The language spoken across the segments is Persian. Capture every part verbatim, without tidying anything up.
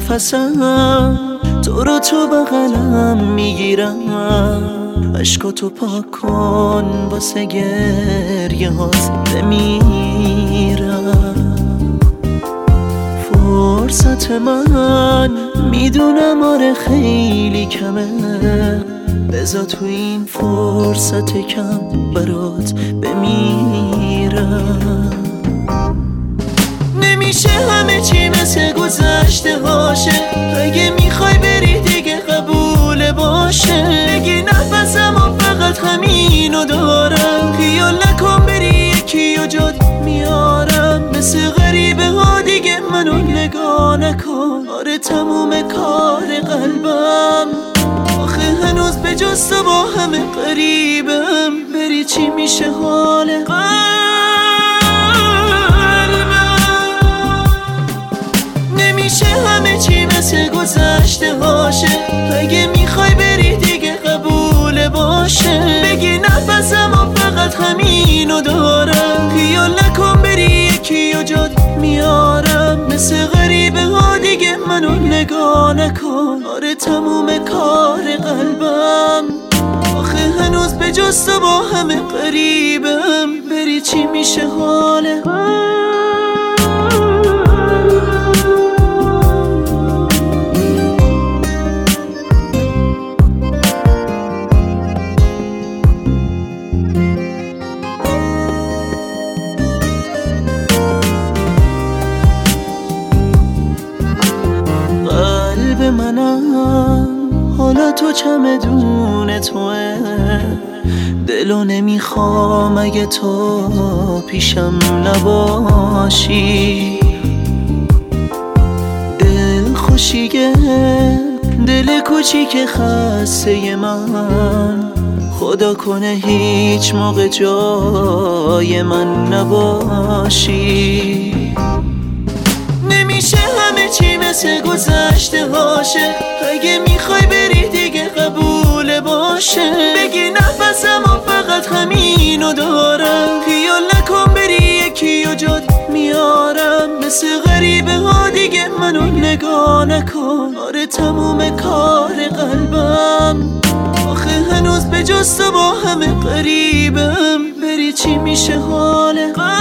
نفسم تو رو تو بغلم میگیرم، عشقاتو پاک کن واسه گریه هات بمیرم. فرصت من میدونم آره خیلی کمه، بذار تو این فرصت کم برات بمیرم. نمیشه همه چی مثل گذشته هاشه، اگه میخوای بری دیگه قبول باشه. بگی نفسم و فقط همینو دارم، خیال نکن بری یکی و جات میارم. مثل غریبه ها دیگه منو نگاه نکن، آره تموم کار قلبم. آخه هنوز به جز تو با همه قریبم، بری چی میشه حال همه چی مثل گذشته هاشه، اگه میخوای بری دیگه قبول باشه. بگی نفسم و فقط همینو دارم، خیال نکن بری یکی و جات میارم. مثل غریبه ها دیگه منو نگاه نکن، آره تموم کار قلبم. آخه هنوز به جز تو با همه قریبم، بری چی میشه حال منم. حالا تو چمدون توه، دلو نمیخوام اگه تو پیشم نباشی. دل خوشیگه دل کوچیک خسته من، خدا کنه هیچ موقع جای من نباشی. نمیشه همه چی مثل گذشته هاشه، اگه میخوای بری دیگه قبول باشه. بگی نفسم و فقط همینو دارم، خیال نکن بری یکی و جات میارم. مثل غریبه ها دیگه منو نگاه نکن، آره تموم کار قلبم. آخه هنوز به جز تو با همه قریبم، بری چی میشه حال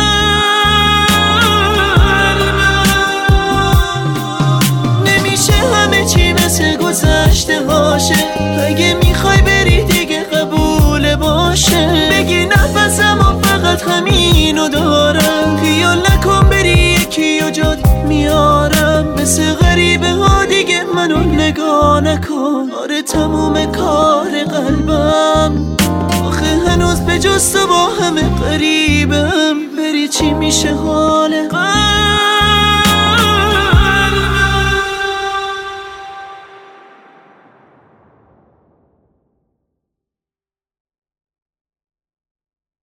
مثل گذشته هاشه، اگه میخوای بری دیگه قبول باشه. بگی نفسم و فقط همینو دارم، خیال نکن بری یکی و جات میارم. مثل غریبه ها دیگه منو نگاه نکن، آره تموم کار قلبم. آخه هنوز به جز تو با همه قریبم، بری چی میشه حال قلبم.